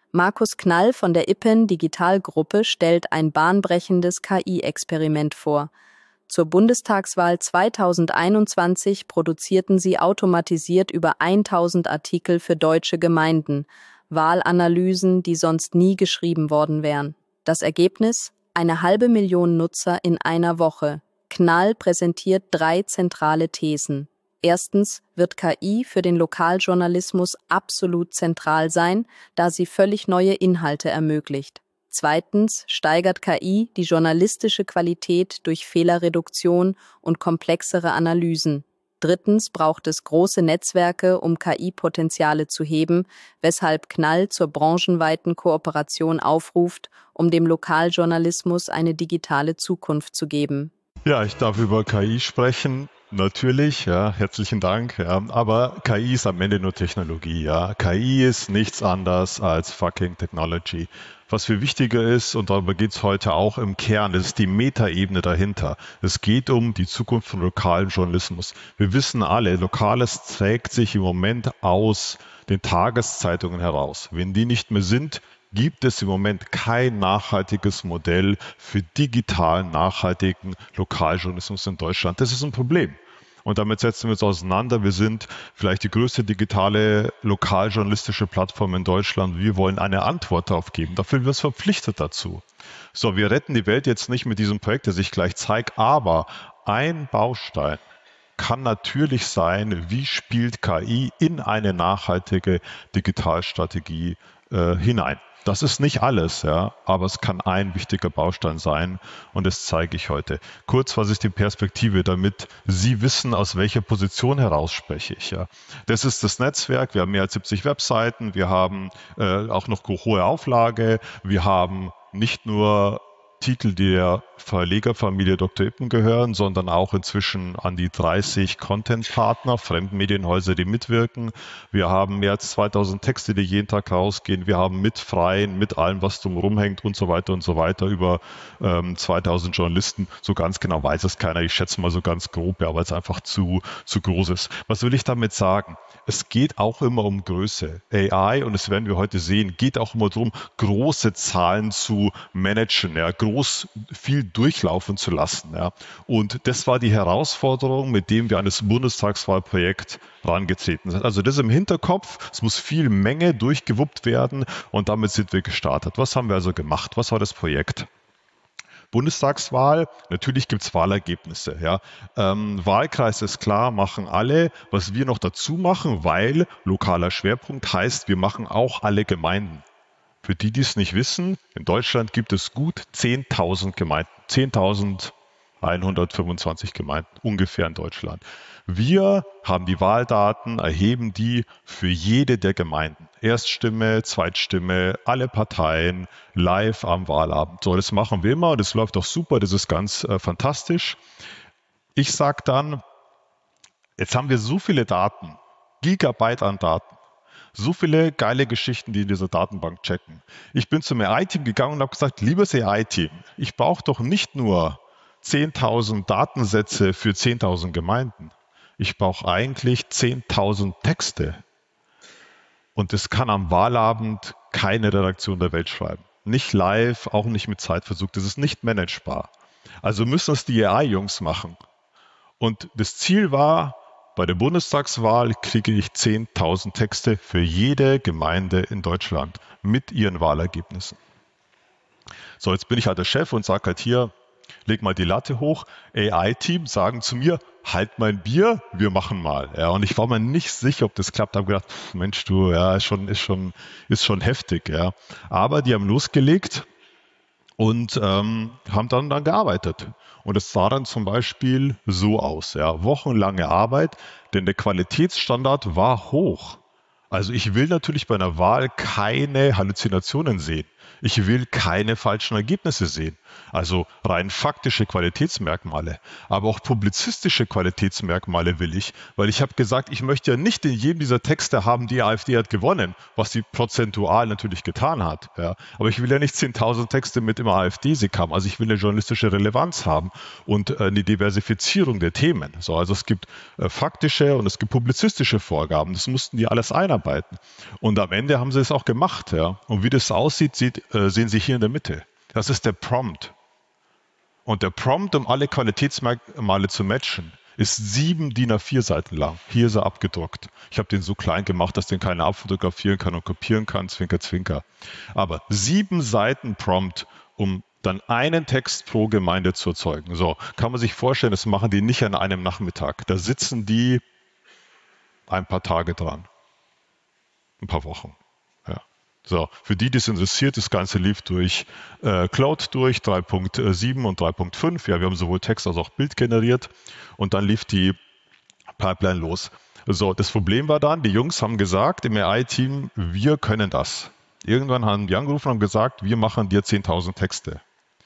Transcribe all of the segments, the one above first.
Markus Knall von der IPPEN Digitalgruppe stellt ein bahnbrechendes KI-Experiment vor. Zur Bundestagswahl 2021 produzierten sie automatisiert über 1000 Artikel für deutsche Gemeinden, Wahlanalysen, die sonst nie geschrieben worden wären. Das Ergebnis? 500.000 Nutzer in einer Woche. Knall präsentiert 3 zentrale Thesen. Erstens wird KI für den Lokaljournalismus absolut zentral sein, da sie völlig neue Inhalte ermöglicht. Zweitens steigert KI die journalistische Qualität durch Fehlerreduktion und komplexere Analysen. Drittens braucht es große Netzwerke, um KI-Potenziale zu heben, weshalb Knall zur branchenweiten Kooperation aufruft, um dem Lokaljournalismus eine digitale Zukunft zu geben. Ja, ich darf über KI sprechen. Natürlich, ja, herzlichen Dank. Ja, aber KI ist am Ende nur Technologie. Ja, KI ist nichts anderes als fucking Technology. Was viel wichtiger ist, und darüber geht es heute auch im Kern, das ist die Metaebene dahinter. Es geht um die Zukunft von lokalem Journalismus. Wir wissen alle, Lokales trägt sich im Moment aus den Tageszeitungen heraus. Wenn die nicht mehr sind, gibt es im Moment kein nachhaltiges Modell für digitalen, nachhaltigen Lokaljournalismus in Deutschland. Das ist ein Problem. Und damit setzen wir uns auseinander. Wir sind vielleicht die größte digitale lokaljournalistische Plattform in Deutschland. Wir wollen eine Antwort darauf geben. Dafür sind wir uns verpflichtet dazu. So, wir retten die Welt jetzt nicht mit diesem Projekt, das ich gleich zeige, aber ein Baustein kann natürlich sein, wie spielt KI in eine nachhaltige Digitalstrategie hinein. Das ist nicht alles, ja, aber es kann ein wichtiger Baustein sein und das zeige ich heute. Kurz, was ist die Perspektive, damit Sie wissen, aus welcher Position heraus spreche ich. Ja. Das ist das Netzwerk, wir haben mehr als 70 Webseiten, wir haben auch noch hohe Auflage, wir haben nicht nur Titel, die der Verlegerfamilie Dr. Ippen gehören, sondern auch inzwischen an die 30 Content-Partner, Fremdmedienhäuser, die mitwirken. Wir haben mehr als 2000 Texte, die jeden Tag rausgehen. Wir haben mit Freien, mit allem, was drumherum hängt und so weiter, über 2000 Journalisten. So ganz genau weiß es keiner. Ich schätze mal so ganz grob, ja, weil es einfach zu groß ist. Was will ich damit sagen? Es geht auch immer um Größe. AI, und das werden wir heute sehen, geht auch immer darum, große Zahlen zu managen, ja, viel durchlaufen zu lassen. Ja. Und das war die Herausforderung, mit dem wir an das Bundestagswahlprojekt herangetreten sind. Also das im Hinterkopf, es muss viel Menge durchgewuppt werden und damit sind wir gestartet. Was haben wir also gemacht? Was war das Projekt? Bundestagswahl, natürlich gibt es Wahlergebnisse. Ja. Wahlkreis ist klar, machen alle. Was wir noch dazu machen, weil lokaler Schwerpunkt heißt, wir machen auch alle Gemeinden. Für die, die es nicht wissen, in Deutschland gibt es gut 10.000 Gemeinden, 10.125 Gemeinden ungefähr in Deutschland. Wir haben die Wahldaten, erheben die für jede der Gemeinden. Erststimme, Zweitstimme, alle Parteien, live am Wahlabend. So, das machen wir immer und das läuft auch super, das ist ganz fantastisch. Ich sage dann, jetzt haben wir so viele Daten, Gigabyte an Daten. So viele geile Geschichten, die in dieser Datenbank checken. Ich bin zum AI-Team gegangen und habe gesagt, liebes AI-Team, ich brauche doch nicht nur 10.000 Datensätze für 10.000 Gemeinden. Ich brauche eigentlich 10.000 Texte. Und das kann am Wahlabend keine Redaktion der Welt schreiben. Nicht live, auch nicht mit Zeitverzug. Das ist nicht managebar. Also müssen es die AI-Jungs machen. Und das Ziel war, bei der Bundestagswahl kriege ich 10.000 Texte für jede Gemeinde in Deutschland mit ihren Wahlergebnissen. So, jetzt bin ich halt der Chef und sage halt hier, leg mal die Latte hoch. AI-Team sagen zu mir, halt mein Bier, wir machen mal. Ja, und ich war mir nicht sicher, ob das klappt. Habe gedacht, Mensch, du, ja, ist schon heftig. Ja. Aber die haben losgelegt und haben dann gearbeitet. Und es sah dann zum Beispiel so aus, ja, wochenlange Arbeit, denn der Qualitätsstandard war hoch. Also ich will natürlich bei einer Wahl keine Halluzinationen sehen. Ich will keine falschen Ergebnisse sehen. Also rein faktische Qualitätsmerkmale, aber auch publizistische Qualitätsmerkmale will ich, weil ich habe gesagt, ich möchte ja nicht in jedem dieser Texte haben, die AfD hat gewonnen, was sie prozentual natürlich getan hat. Ja. Aber ich will ja nicht 10.000 Texte mit immer AfD-Sieg haben. Also ich will eine journalistische Relevanz haben und eine Diversifizierung der Themen. So, also es gibt faktische und es gibt publizistische Vorgaben. Das mussten die alles einarbeiten. einarbeiten. Und am Ende haben sie es auch gemacht. Ja. Und wie das aussieht, sehen Sie hier in der Mitte. Das ist der Prompt. Und der Prompt, um alle Qualitätsmerkmale zu matchen, ist 7 DIN A4 Seiten lang. Hier ist er abgedruckt. Ich habe den so klein gemacht, dass den keiner abfotografieren kann und kopieren kann, Zwinker, Zwinker. Aber 7 Seiten Prompt, um dann einen Text pro Gemeinde zu erzeugen. So, kann man sich vorstellen, das machen die nicht an einem Nachmittag. Da sitzen die ein paar Tage dran. Ein paar Wochen. Ja. So, für die es interessiert, das Ganze lief durch Cloud durch, 3.7 und 3.5. Ja, wir haben sowohl Text als auch Bild generiert und dann lief die Pipeline los. So, das Problem war dann, die Jungs haben gesagt im AI-Team, wir können das. Irgendwann haben die angerufen und haben gesagt, wir machen dir 10.000 Texte.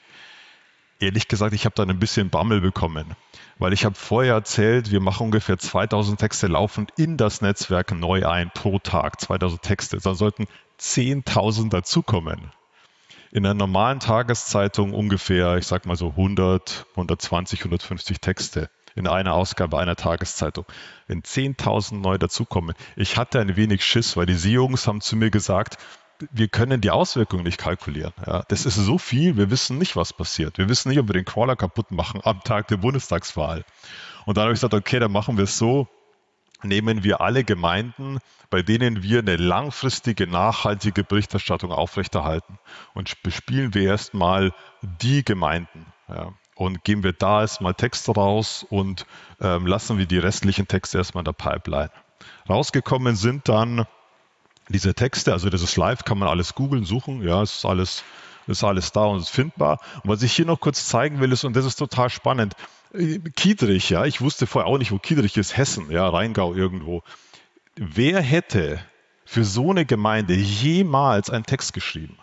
Ehrlich gesagt, ich habe dann ein bisschen Bammel bekommen, weil ich habe vorher erzählt, wir machen ungefähr 2.000 Texte laufend in das Netzwerk neu ein pro Tag, 2.000 Texte. Da sollten 10.000 dazukommen. In einer normalen Tageszeitung ungefähr, ich sag mal so 100, 120, 150 Texte in einer Ausgabe einer Tageszeitung. Wenn 10.000 neu dazukommen, ich hatte ein wenig Schiss, weil die SEO-Jungs haben zu mir gesagt, wir können die Auswirkungen nicht kalkulieren. Ja, das ist so viel, wir wissen nicht, was passiert. Wir wissen nicht, ob wir den Crawler kaputt machen am Tag der Bundestagswahl. Und dann habe ich gesagt, okay, dann machen wir es so, nehmen wir alle Gemeinden, bei denen wir eine langfristige, nachhaltige Berichterstattung aufrechterhalten und bespielen wir erstmal die Gemeinden. Ja, und geben wir da erstmal Texte raus und lassen wir die restlichen Texte erstmal in der Pipeline. Rausgekommen sind dann diese Texte, also das ist live, kann man alles googeln, suchen, ja, ist alles da und ist findbar. Und was ich hier noch kurz zeigen will, ist, und das ist total spannend, Kiedrich, ja, ich wusste vorher auch nicht, wo Kiedrich ist, Hessen, ja, Rheingau irgendwo. Wer hätte für so eine Gemeinde jemals einen Text geschrieben?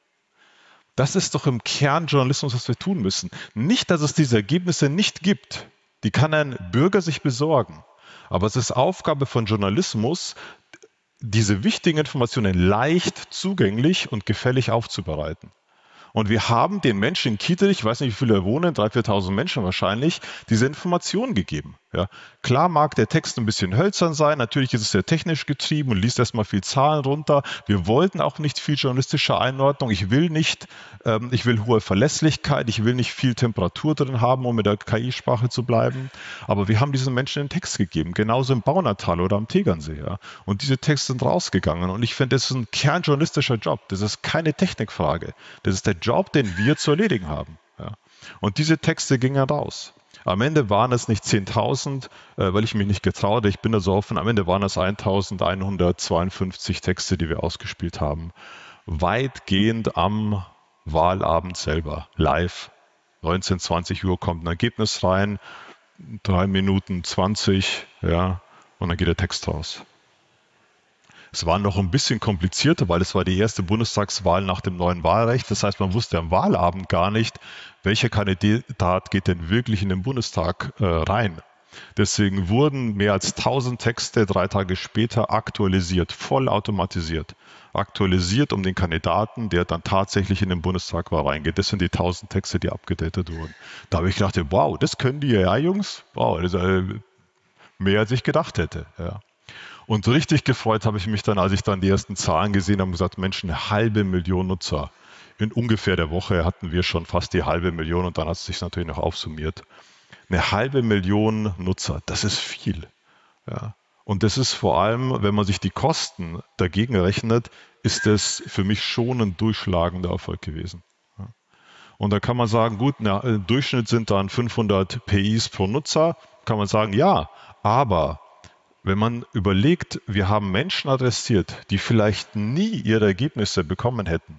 Das ist doch im Kern Journalismus, was wir tun müssen. Nicht, dass es diese Ergebnisse nicht gibt. Die kann ein Bürger sich besorgen. Aber es ist Aufgabe von Journalismus, diese wichtigen Informationen leicht zugänglich und gefällig aufzubereiten. Und wir haben den Menschen in Kiedrich, ich weiß nicht, wie viele da wohnen, 3.000, 4.000 Menschen wahrscheinlich, diese Informationen gegeben. Ja. Klar mag der Text ein bisschen hölzern sein, natürlich ist es sehr technisch getrieben und liest erstmal viel Zahlen runter. Wir wollten auch nicht viel journalistische Einordnung. Ich will hohe Verlässlichkeit, ich will nicht viel Temperatur drin haben, um mit der KI-Sprache zu bleiben. Aber wir haben diesen Menschen den Text gegeben, genauso im Baunatal oder am Tegernsee. Ja. Und diese Texte sind rausgegangen. Und ich finde, das ist ein kernjournalistischer Job. Das ist keine Technikfrage. Das ist der Job, den wir zu erledigen haben. Ja. Und diese Texte gingen raus. Am Ende waren es nicht 10.000, weil ich mich nicht getraute. Ich bin da so offen. Am Ende waren es 1.152 Texte, die wir ausgespielt haben. Weitgehend am Wahlabend selber, live. 19, 20 Uhr kommt ein Ergebnis rein, 3 Minuten 20, ja, und dann geht der Text raus. Es war noch ein bisschen komplizierter, weil es war die erste Bundestagswahl nach dem neuen Wahlrecht. Das heißt, man wusste am Wahlabend gar nicht, welcher Kandidat geht denn wirklich in den Bundestag rein. Deswegen wurden mehr als 1.000 Texte 3 Tage später aktualisiert, vollautomatisiert. Aktualisiert um den Kandidaten, der dann tatsächlich in den Bundestag reingeht. Das sind die 1.000 Texte, die abgedatet wurden. Da habe ich gedacht, wow, das können die AI-Jungs? Wow, das ist mehr als ich gedacht hätte. Ja. Und richtig gefreut habe ich mich dann, als ich dann die ersten Zahlen gesehen habe und gesagt, Mensch, 500.000 Nutzer. In ungefähr der Woche hatten wir schon fast die 500.000 und dann hat es sich natürlich noch aufsummiert. 500.000 Nutzer, das ist viel. Ja. Und das ist vor allem, wenn man sich die Kosten dagegen rechnet, ist das für mich schon ein durchschlagender Erfolg gewesen. Ja. Und da kann man sagen, gut, im Durchschnitt sind dann 500 PIs pro Nutzer, kann man sagen, ja, aber wenn man überlegt, wir haben Menschen adressiert, die vielleicht nie ihre Ergebnisse bekommen hätten,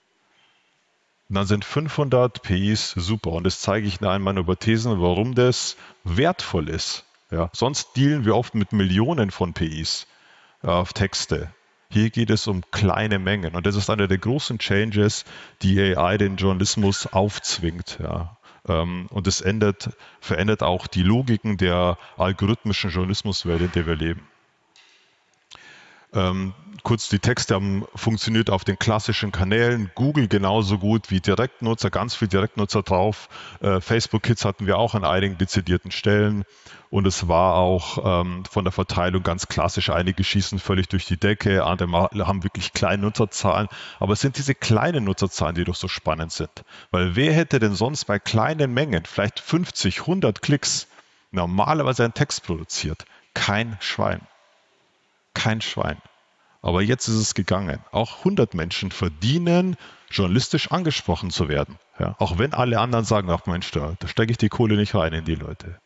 dann sind 500 PIs super. Und das zeige ich in meiner Hypothesen, warum das wertvoll ist. Ja, sonst dealen wir oft mit Millionen von PIs auf Texte. Hier geht es um kleine Mengen. Und das ist einer der großen Changes, die AI den Journalismus aufzwingt. Ja. Und es verändert auch die Logiken der algorithmischen Journalismuswelt, in der wir leben. kurz, die Texte haben funktioniert auf den klassischen Kanälen, Google genauso gut wie Direktnutzer, ganz viel Direktnutzer drauf. Facebook Kids hatten wir auch an einigen dezidierten Stellen. Und es war auch von der Verteilung ganz klassisch. Einige schießen völlig durch die Decke, andere haben wirklich kleine Nutzerzahlen. Aber es sind diese kleinen Nutzerzahlen, die doch so spannend sind. Weil wer hätte denn sonst bei kleinen Mengen, vielleicht 50, 100 Klicks, normalerweise einen Text produziert? Kein Schwein. Kein Schwein. Aber jetzt ist es gegangen. Auch 100 Menschen verdienen, journalistisch angesprochen zu werden. Ja, auch wenn alle anderen sagen, ach Mensch, da stecke ich die Kohle nicht rein in die Leute.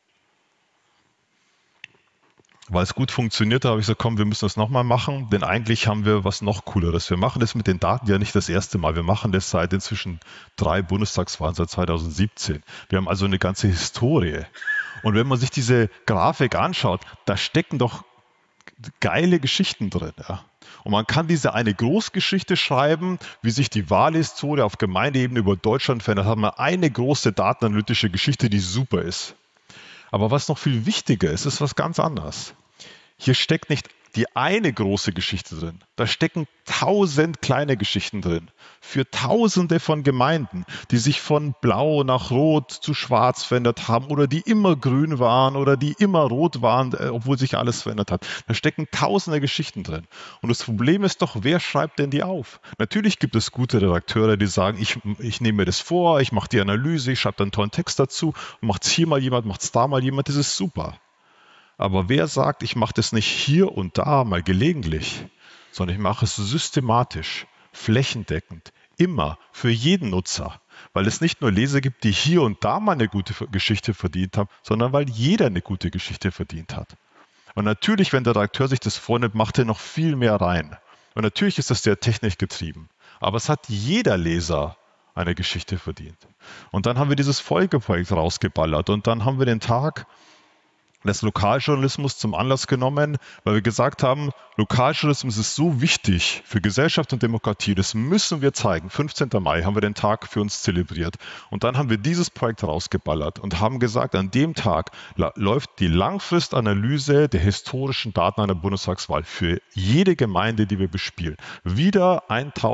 Weil es gut funktioniert, habe ich gesagt, komm, wir müssen das nochmal machen, denn eigentlich haben wir was noch Cooleres. Wir machen das mit den Daten ja nicht das erste Mal. Wir machen das seit inzwischen 3 Bundestagswahlen, seit 2017. Wir haben also eine ganze Historie. Und wenn man sich diese Grafik anschaut, da stecken doch geile Geschichten drin. Ja. Und man kann diese eine Großgeschichte schreiben, wie sich die Wahlhistorie auf Gemeindeebene über Deutschland verändert. Da haben wir eine große datenanalytische Geschichte, die super ist. Aber was noch viel wichtiger ist, ist was ganz anderes. Hier steckt nicht die eine große Geschichte drin. Da stecken 1000 kleine Geschichten drin. Für Tausende von Gemeinden, die sich von blau nach rot zu schwarz verändert haben oder die immer grün waren oder die immer rot waren, obwohl sich alles verändert hat. Da stecken tausende Geschichten drin. Und das Problem ist doch, wer schreibt denn die auf? Natürlich gibt es gute Redakteure, die sagen, ich nehme mir das vor, ich mache die Analyse, ich schreibe dann einen tollen Text dazu, macht es hier mal jemand, macht es da mal jemand, das ist super. Aber wer sagt, ich mache das nicht hier und da mal gelegentlich, sondern ich mache es systematisch, flächendeckend, immer, für jeden Nutzer. Weil es nicht nur Leser gibt, die hier und da mal eine gute Geschichte verdient haben, sondern weil jeder eine gute Geschichte verdient hat. Und natürlich, wenn der Redakteur sich das vornimmt, macht er noch viel mehr rein. Und natürlich ist das sehr technisch getrieben. Aber es hat jeder Leser eine Geschichte verdient. Und dann haben wir dieses Folgeprojekt rausgeballert und dann haben wir den Tag des Lokaljournalismus zum Anlass genommen, weil wir gesagt haben, Lokaljournalismus ist so wichtig für Gesellschaft und Demokratie, das müssen wir zeigen. 15. Mai haben wir den Tag für uns zelebriert. Und dann haben wir dieses Projekt rausgeballert und haben gesagt, an dem Tag läuft die Langfristanalyse der historischen Daten einer Bundestagswahl für jede Gemeinde, die wir bespielen. Wieder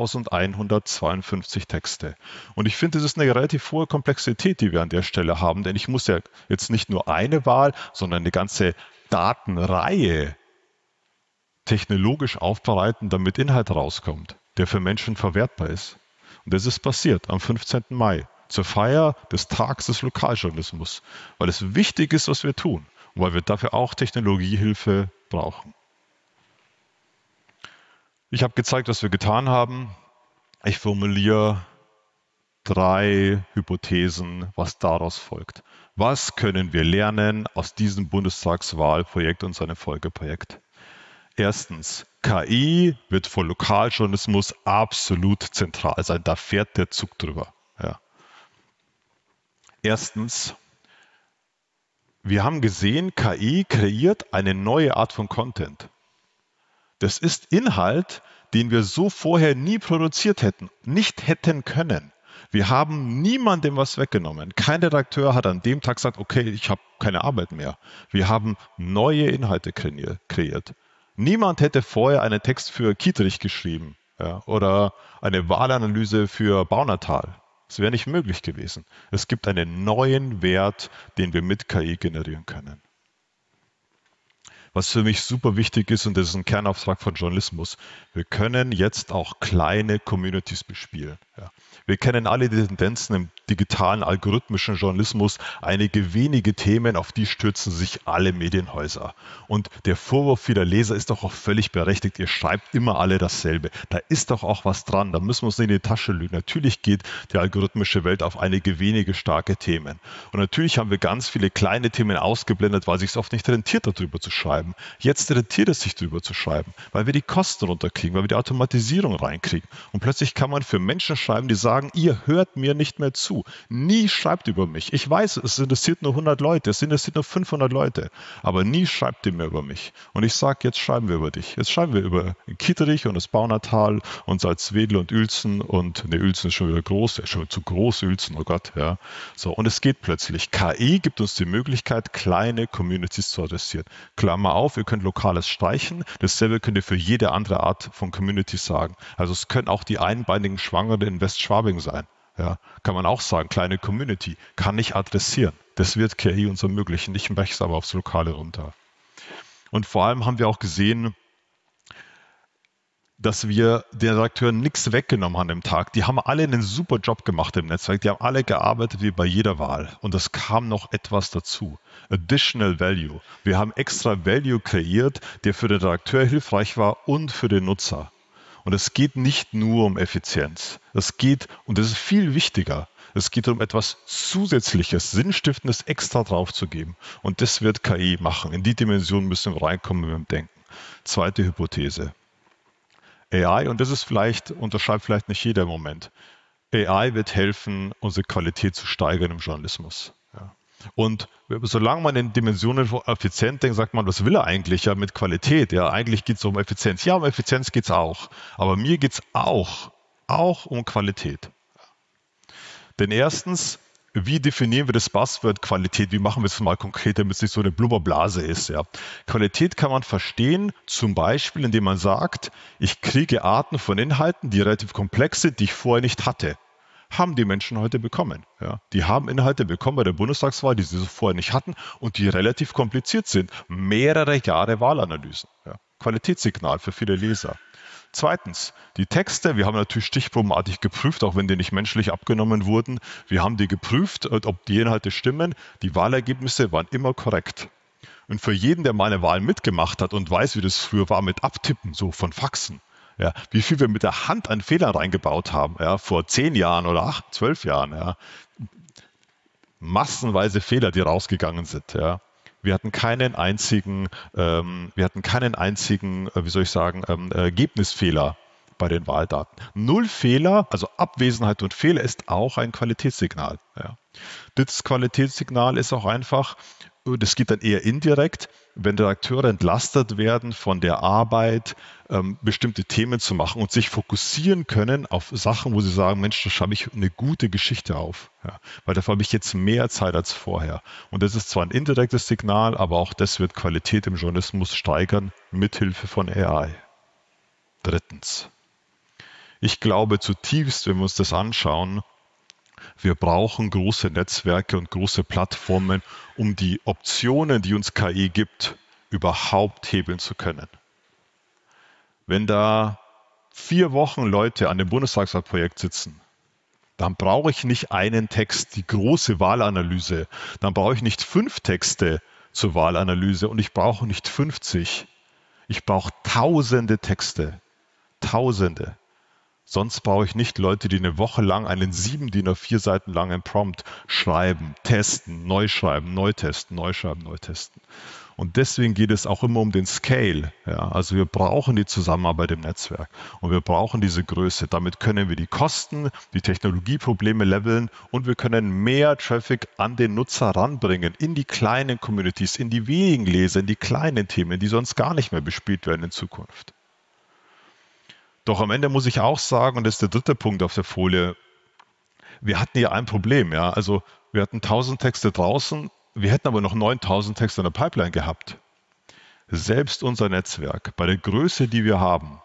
1152 Texte. Und ich finde, das ist eine relativ hohe Komplexität, die wir an der Stelle haben, denn ich muss ja jetzt nicht nur eine Wahl, sondern eine ganze Datenreihe technologisch aufbereiten, damit Inhalt rauskommt, der für Menschen verwertbar ist. Und das ist passiert am 15. Mai, zur Feier des Tags des Lokaljournalismus, weil es wichtig ist, was wir tun und weil wir dafür auch Technologiehilfe brauchen. Ich habe gezeigt, was wir getan haben. Ich formuliere 3 Hypothesen, was daraus folgt. Was können wir lernen aus diesem Bundestagswahlprojekt und seinem Folgeprojekt? Erstens, KI wird für Lokaljournalismus absolut zentral sein. Da fährt der Zug drüber. Ja. Erstens, wir haben gesehen, KI kreiert eine neue Art von Content. Das ist Inhalt, den wir so vorher nie produziert hätten, nicht hätten können. Wir haben niemandem was weggenommen. Kein Redakteur hat an dem Tag gesagt, okay, ich habe keine Arbeit mehr. Wir haben neue Inhalte kreiert. Niemand hätte vorher einen Text für Kietrich geschrieben, ja, oder eine Wahlanalyse für Baunatal. Das wäre nicht möglich gewesen. Es gibt einen neuen Wert, den wir mit KI generieren können. Was für mich super wichtig ist, und das ist ein Kernauftrag von Journalismus, wir können jetzt auch kleine Communities bespielen. Ja. Wir kennen alle die Tendenzen im digitalen, algorithmischen Journalismus. Einige wenige Themen, auf die stürzen sich alle Medienhäuser. Und der Vorwurf vieler Leser ist doch auch völlig berechtigt. Ihr schreibt immer alle dasselbe. Da ist doch auch was dran. Da müssen wir uns nicht in die Tasche lügen. Natürlich geht die algorithmische Welt auf einige wenige starke Themen. Und natürlich haben wir ganz viele kleine Themen ausgeblendet, weil es sich oft nicht rentiert, darüber zu schreiben. Jetzt rentiert es sich, darüber zu schreiben, weil wir die Kosten runterkriegen, weil wir die Automatisierung reinkriegen. Und plötzlich kann man für Menschen schreiben, die sagen, ihr hört mir nicht mehr zu. Nie schreibt über mich. Ich weiß, es interessiert nur 100 Leute, es interessiert nur 500 Leute, aber nie schreibt ihr mehr über mich. Und ich sage, jetzt schreiben wir über dich. Jetzt schreiben wir über Kitterich und das Baunatal und Salzwedel und Uelzen und, Uelzen ist schon wieder groß, schon zu groß, Uelzen, oh Gott, ja. So, und es geht plötzlich. KI gibt uns die Möglichkeit, kleine Communities zu adressieren. Klammer auf, ihr könnt Lokales streichen, dasselbe könnt ihr für jede andere Art von Communities sagen. Also es können auch die einbeinigen Schwangeren in Westschwabing sein. Ja, kann man auch sagen, kleine Community, kann ich adressieren. Das wird KI uns ermöglichen. Ich möchte es aber aufs Lokale runter. Und vor allem haben wir auch gesehen, dass wir den Redakteuren nichts weggenommen haben im Tag. Die haben alle einen super Job gemacht im Netzwerk. Die haben alle gearbeitet wie bei jeder Wahl. Und es kam noch etwas dazu. Additional Value. Wir haben extra Value kreiert, der für den Redakteur hilfreich war und für den Nutzer. Und es geht nicht nur um Effizienz. Es geht, und das ist viel wichtiger, es geht um etwas Zusätzliches, Sinnstiftendes extra draufzugeben. Und das wird KI machen. In die Dimension müssen wir reinkommen mit dem Denken. Zweite Hypothese. AI, und das ist vielleicht, unterschreibt vielleicht nicht jeder im Moment, AI wird helfen, unsere Qualität zu steigern im Journalismus. Ja. Und solange man in Dimensionen von Effizienz denkt, sagt man, was will er eigentlich ja mit Qualität? Ja, eigentlich geht es um Effizienz. Ja, um Effizienz geht es auch. Aber mir geht es auch um Qualität. Denn erstens, wie definieren wir das Buzzword Qualität? Wie machen wir es mal konkret, damit es nicht so eine Blubberblase ist? Ja? Qualität kann man verstehen, zum Beispiel, indem man sagt, ich kriege Arten von Inhalten, die relativ komplex sind, die ich vorher nicht hatte. Haben die Menschen heute bekommen. Ja? Die haben Inhalte bekommen bei der Bundestagswahl, die sie vorher nicht hatten und die relativ kompliziert sind. Mehrere Jahre Wahlanalysen. Ja? Qualitätssignal für viele Leser. Zweitens, die Texte, wir haben natürlich stichprobenartig geprüft, auch wenn die nicht menschlich abgenommen wurden. Wir haben die geprüft, ob die Inhalte stimmen. Die Wahlergebnisse waren immer korrekt. Und für jeden, der mal eine Wahl mitgemacht hat und weiß, wie das früher war mit Abtippen, so von Faxen, ja, wie viel wir mit der Hand an Fehlern reingebaut haben, ja, vor 10 Jahren oder 12 Jahren. Ja. Massenweise Fehler, die rausgegangen sind. Ja. Wir hatten keinen einzigen, Ergebnisfehler bei den Wahldaten. 0 Fehler, also Abwesenheit und Fehler ist auch ein Qualitätssignal. Ja. Das Qualitätssignal ist auch einfach, das geht dann eher indirekt, wenn Redakteure entlastet werden von der Arbeit, bestimmte Themen zu machen und sich fokussieren können auf Sachen, wo sie sagen, Mensch, da schreibe ich eine gute Geschichte auf. Ja, weil dafür habe ich jetzt mehr Zeit als vorher. Und das ist zwar ein indirektes Signal, aber auch das wird Qualität im Journalismus steigern, mithilfe von AI. Drittens. Ich glaube zutiefst, wenn wir uns das anschauen, wir brauchen große Netzwerke und große Plattformen, um die Optionen, die uns KI gibt, überhaupt hebeln zu können. Wenn da 4 Wochen Leute an dem Bundestagswahlprojekt sitzen, dann brauche ich nicht einen Text, die große Wahlanalyse. Dann brauche ich nicht 5 Texte zur Wahlanalyse und ich brauche nicht 50. Ich brauche tausende Texte. Tausende. Sonst brauche ich nicht Leute, die eine Woche lang einen 7 DIN A4 Seiten langen Prompt schreiben, testen, neu schreiben, neu testen, neu schreiben, neu testen. Und deswegen geht es auch immer um den Scale. Ja, also wir brauchen die Zusammenarbeit im Netzwerk und wir brauchen diese Größe. Damit können wir die Kosten, die Technologieprobleme leveln und wir können mehr Traffic an den Nutzer ranbringen, in die kleinen Communities, in die wenigen Leser, in die kleinen Themen, die sonst gar nicht mehr bespielt werden in Zukunft. Doch am Ende muss ich auch sagen, und das ist der dritte Punkt auf der Folie, wir hatten hier ein Problem. Ja? Also wir hatten 1000 Texte draußen, wir hätten aber noch 9000 Texte in der Pipeline gehabt. Selbst unser Netzwerk, bei der Größe, die wir haben,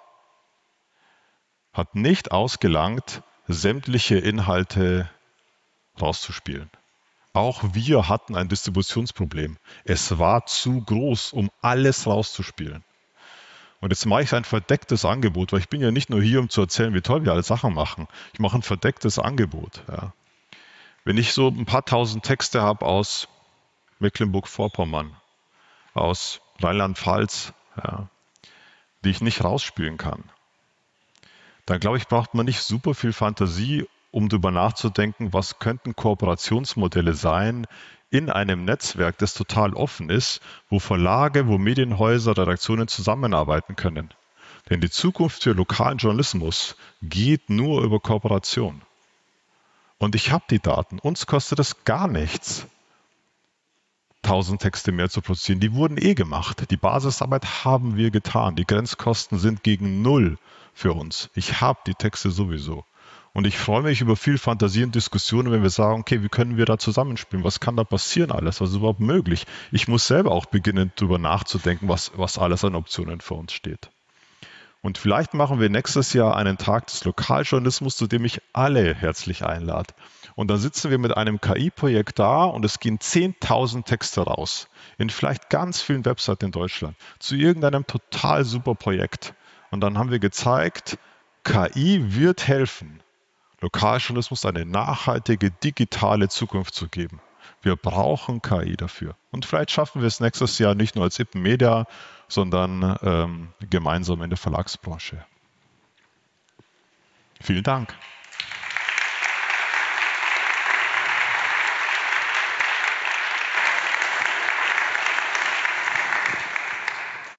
hat nicht ausgelangt, sämtliche Inhalte rauszuspielen. Auch wir hatten ein Distributionsproblem. Es war zu groß, um alles rauszuspielen. Und jetzt mache ich ein verdecktes Angebot, weil ich bin ja nicht nur hier, um zu erzählen, wie toll wir alle Sachen machen. Ich mache ein verdecktes Angebot. Ja. Wenn ich so ein paar tausend Texte habe aus Mecklenburg-Vorpommern, aus Rheinland-Pfalz, ja, die ich nicht rausspielen kann, dann glaube ich, braucht man nicht super viel Fantasie, um darüber nachzudenken, was könnten Kooperationsmodelle sein in einem Netzwerk, das total offen ist, wo Verlage, wo Medienhäuser, Redaktionen zusammenarbeiten können. Denn die Zukunft für lokalen Journalismus geht nur über Kooperation. Und ich habe die Daten. Uns kostet es gar nichts, 1000 Texte mehr zu produzieren. Die wurden gemacht. Die Basisarbeit haben wir getan. Die Grenzkosten sind gegen null für uns. Ich habe die Texte sowieso. Und ich freue mich über viel Fantasie und Diskussionen, wenn wir sagen, okay, wie können wir da zusammenspielen? Was kann da passieren alles? Was ist überhaupt möglich? Ich muss selber auch beginnen, darüber nachzudenken, was alles an Optionen vor uns steht. Und vielleicht machen wir nächstes Jahr einen Tag des Lokaljournalismus, zu dem ich alle herzlich einlade. Und dann sitzen wir mit einem KI-Projekt da und es gehen 10.000 Texte raus. In vielleicht ganz vielen Websites in Deutschland. Zu irgendeinem total super Projekt. Und dann haben wir gezeigt, KI wird helfen, Lokaljournalismus eine nachhaltige digitale Zukunft zu geben. Wir brauchen KI dafür. Und vielleicht schaffen wir es nächstes Jahr nicht nur als Ippen Media, sondern gemeinsam in der Verlagsbranche. Vielen Dank.